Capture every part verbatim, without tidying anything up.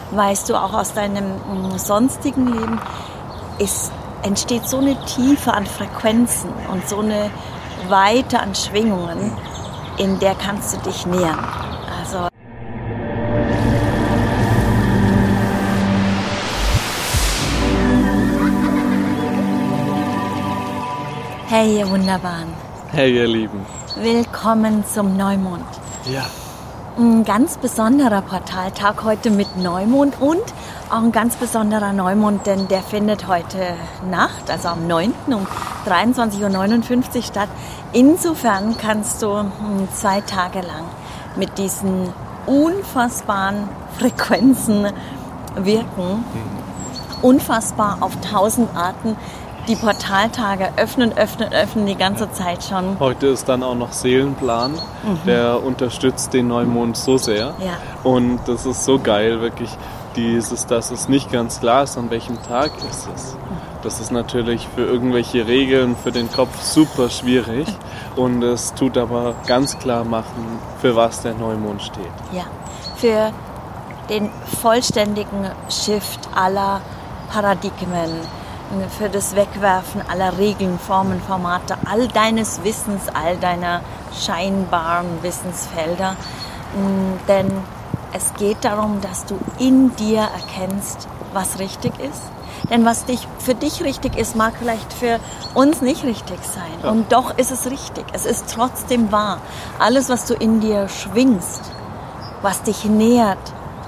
weißt du auch aus deinem mh, sonstigen Leben, es entsteht so eine Tiefe an Frequenzen und so eine Weite an Schwingungen, in der kannst du dich nähern. Also hey, ihr Wunderbaren. Hey, ihr Lieben. Willkommen zum Neumond. Ja. Ein ganz besonderer Portaltag heute mit Neumond und auch ein ganz besonderer Neumond, denn der findet heute Nacht, also am neunten um dreiundzwanzig Uhr neunundfünfzig statt. Insofern kannst du zwei Tage lang mit diesen unfassbaren Frequenzen wirken. Unfassbar auf tausend Arten. Die Portaltage öffnen, öffnen, öffnen die ganze Zeit schon. Heute ist dann auch noch Seelenplan, mhm. der unterstützt den Neumond so sehr. Ja. Und das ist so geil, wirklich, dieses, dass es nicht ganz klar ist, an welchem Tag ist es. Das ist natürlich für irgendwelche Regeln für den Kopf super schwierig. Und es tut aber ganz klar machen, für was der Neumond steht. Ja, für den vollständigen Shift aller Paradigmen, für das Wegwerfen aller Regeln, Formen, Formate, all deines Wissens, all deiner scheinbaren Wissensfelder. Denn es geht darum, dass du in dir erkennst, was richtig ist. Denn was dich, für dich richtig ist, mag vielleicht für uns nicht richtig sein. Ja. Und doch ist es richtig. Es ist trotzdem wahr. Alles, was du in dir schwingst, was dich nährt,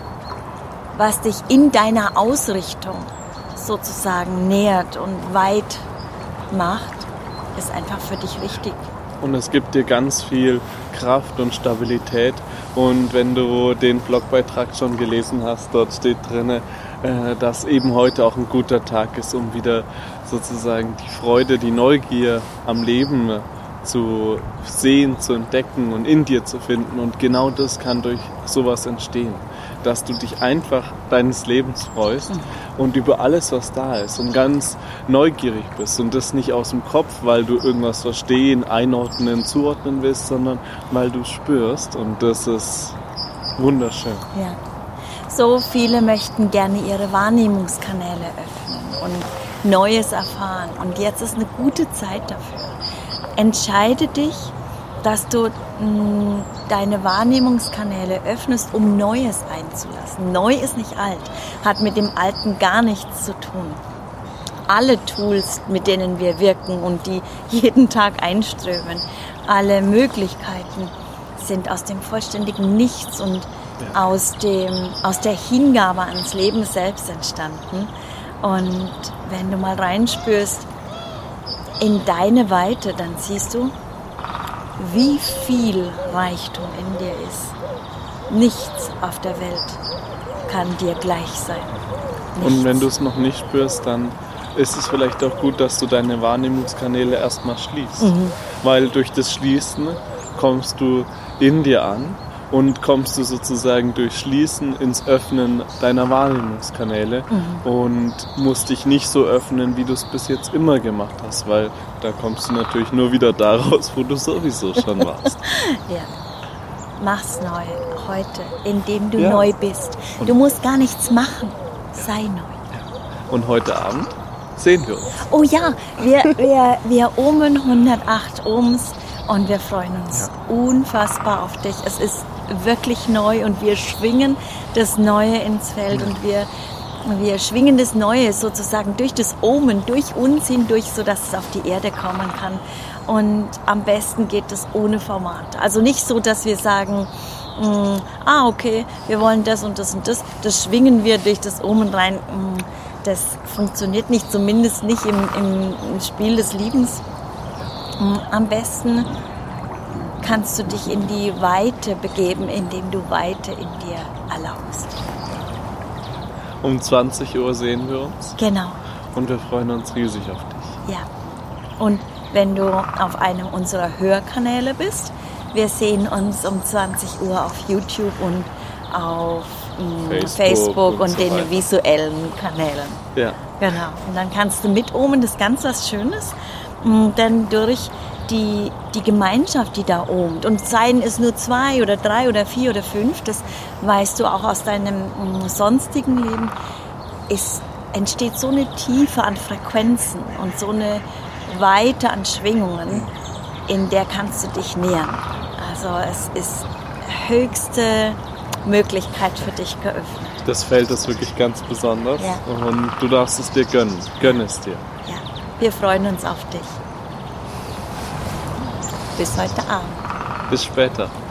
was dich in deiner Ausrichtung sozusagen nährt und weit macht, ist einfach für dich richtig. Und es gibt dir ganz viel Kraft und Stabilität. Und wenn du den Blogbeitrag schon gelesen hast, dort steht drin, äh, dass eben heute auch ein guter Tag ist, um wieder sozusagen die Freude, die Neugier am Leben zu sehen, zu entdecken und in dir zu finden. Und genau das kann durch sowas entstehen. Dass du dich einfach deines Lebens freust mhm. und über alles, was da ist und ganz neugierig bist und das nicht aus dem Kopf, weil du irgendwas verstehen, einordnen, zuordnen willst, sondern weil du spürst und das ist wunderschön. Ja. So viele möchten gerne ihre Wahrnehmungskanäle öffnen und Neues erfahren und jetzt ist eine gute Zeit dafür. Entscheide dich, dass du mh, deine Wahrnehmungskanäle öffnest, um Neues einzulassen. Neu ist nicht alt, hat mit dem Alten gar nichts zu tun. Alle Tools, mit denen wir wirken und die jeden Tag einströmen, alle Möglichkeiten sind aus dem vollständigen Nichts und ja. aus, dem, aus der Hingabe ans Leben selbst entstanden. Und wenn du mal reinspürst in deine Weite, dann siehst du, wie viel Reichtum in dir ist. Nichts auf der Welt kann dir gleich sein. Nichts. Und wenn du es noch nicht spürst, dann ist es vielleicht auch gut, dass du deine Wahrnehmungskanäle erstmal schließt. Mhm. Weil durch das Schließen kommst du in dir an und kommst du sozusagen durch Schließen ins Öffnen deiner Wahrnehmungskanäle mhm. und musst dich nicht so öffnen, wie du es bis jetzt immer gemacht hast, weil da kommst du natürlich nur wieder da raus, wo du sowieso schon warst. Ja, mach's neu heute, indem du ja. neu bist. Und du musst gar nichts machen, sei neu. Und heute Abend sehen wir uns. Oh ja, wir, wir, wir omen hundertacht Ohms und wir freuen uns ja. unfassbar auf dich. Es ist wirklich neu und wir schwingen das Neue ins Feld und wir, wir schwingen das Neue sozusagen durch das Omen, durch uns hindurch, sodass es auf die Erde kommen kann. Und am besten geht es ohne Format. Also nicht so, dass wir sagen, mh, ah okay, wir wollen das und das und das. Das schwingen wir durch das Omen rein. Das funktioniert nicht, zumindest nicht im, im Spiel des Liebens. Am besten kannst du dich in die Weite begeben, indem du Weite in dir erlaubst. Um zwanzig Uhr sehen wir uns. Genau. Und wir freuen uns riesig auf dich. Ja. Und wenn du auf einem unserer Hörkanäle bist, wir sehen uns um zwanzig Uhr auf YouTube und auf mh, Facebook, Facebook und, und so den weiter. Visuellen Kanälen. Ja. Genau. Und dann kannst du mitomen, das ist ganz was Schönes. Denn durch die, die Gemeinschaft, die da oben, und seien es nur zwei oder drei oder vier oder fünf, das weißt du auch aus deinem mh, sonstigen Leben, ist, entsteht so eine Tiefe an Frequenzen und so eine Weite an Schwingungen, in der kannst du dich nähern. Also es ist höchste Möglichkeit für dich geöffnet. Das Feld ist wirklich ganz besonders, ja. Und du darfst es dir gönnen. Gönn es dir. Ja, wir freuen uns auf dich. Bis heute Abend. Bis später.